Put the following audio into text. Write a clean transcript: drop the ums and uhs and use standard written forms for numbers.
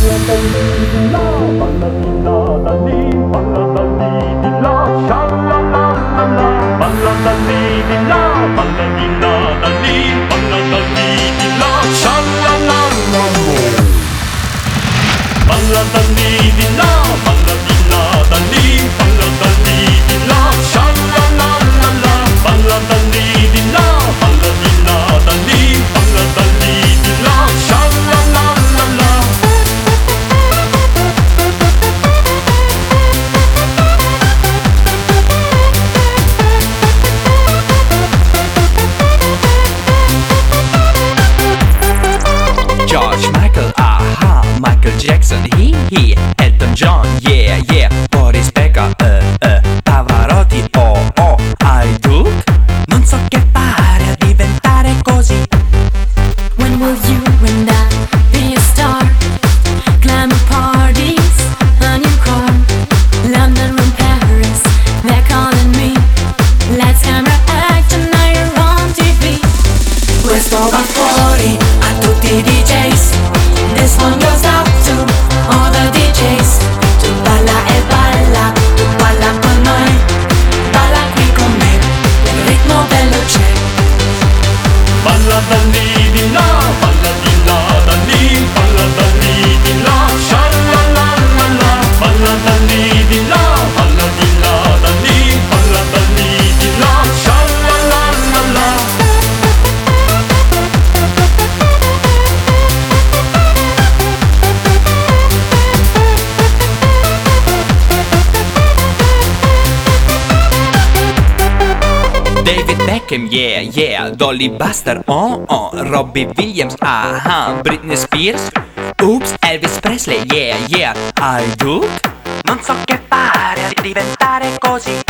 George Michael, aha, Michael Jackson, he, Elton John, yeah, yeah, Boris Becker, Pavarotti, oh, I do. Non so che fare a diventare così. When will you and I be a star? Glamour parties on your car, London and Paris, they're calling me. Lights, camera, action, now you're on TV. Questo va fuori a tutti i DJs. This one goes out to all the DJs. Tu balla e balla, tu balla con noi. Balla qui con me, il ritmo bello c'è. Balla da lì di là, balla di là da lì, balla da lì di là, sha la la la la. Balla da lì di là, balla di là da lì, balla da lì di là, sha la la la la. David Beckham, yeah, yeah, Dolly Buster, oh, Robbie Williams, aha, Britney Spears, oops, Elvis Presley, yeah, yeah, I do. Non so che fare a diventare così.